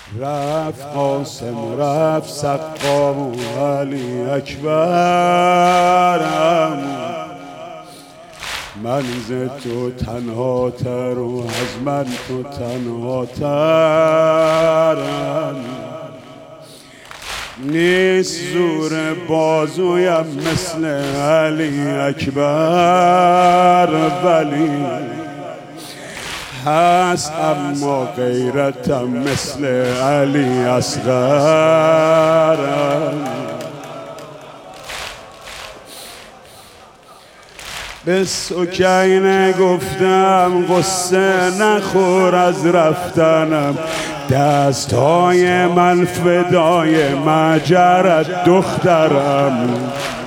رفت قاسم رفت سقام و علی اکبرم، من ز تو تنها تر و از من تو تنها ترم. نیست زور بازویم مثل علی اکبر، ولی هست اما غیرتم مثل علی اصغرم. به سکینه گفتم قصه نخور از رفتنم، دستهای من فدای مجرد دخترم.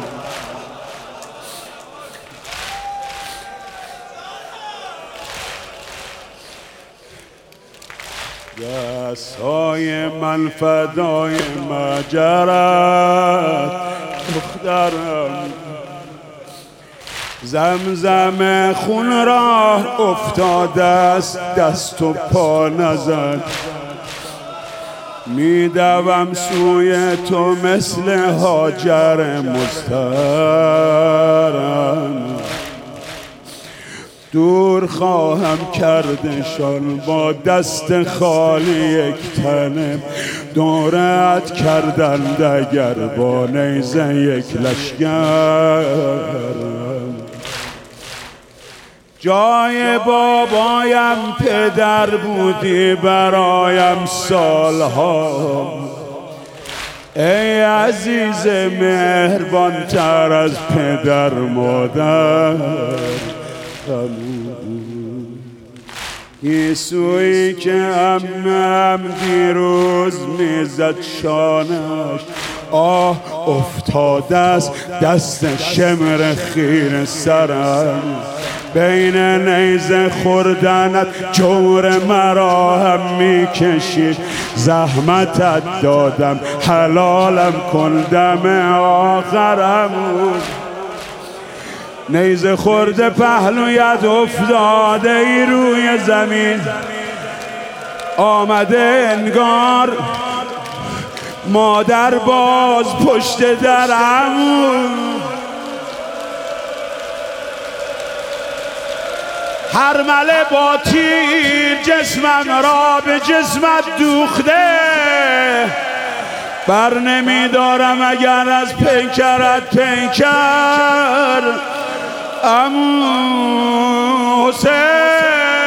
دستهای من فدای مجرد دخترم. زمزم خون راه افتاده است دست و پا نزد، میدوم سوی تو مثل هاجر مضطرم. دور خواهم کردشان با دست خالی یک تنه، دورت کردند اگر با نیزه یک لشکرم. جای بابایم پدر بودی برایم سالها، ای عزیز مهربان تر از پدر مادر. گیسویی که عمم دیروز میزد شانش، آه افتاده است دست شمر خیر سرم. بین نیزه خوردنت جور مرا هم میکشید، زحمتت دادم حلالم کن دم آخرم. نیزه خورده پهلویت افتاده ای روی زمین، آمده انگار مادر باز پشت درم. هرمله با تیر جسمم را به جسمت دوخته، بر نمیدارم اگر از پیکرت پیکر. عمو حسین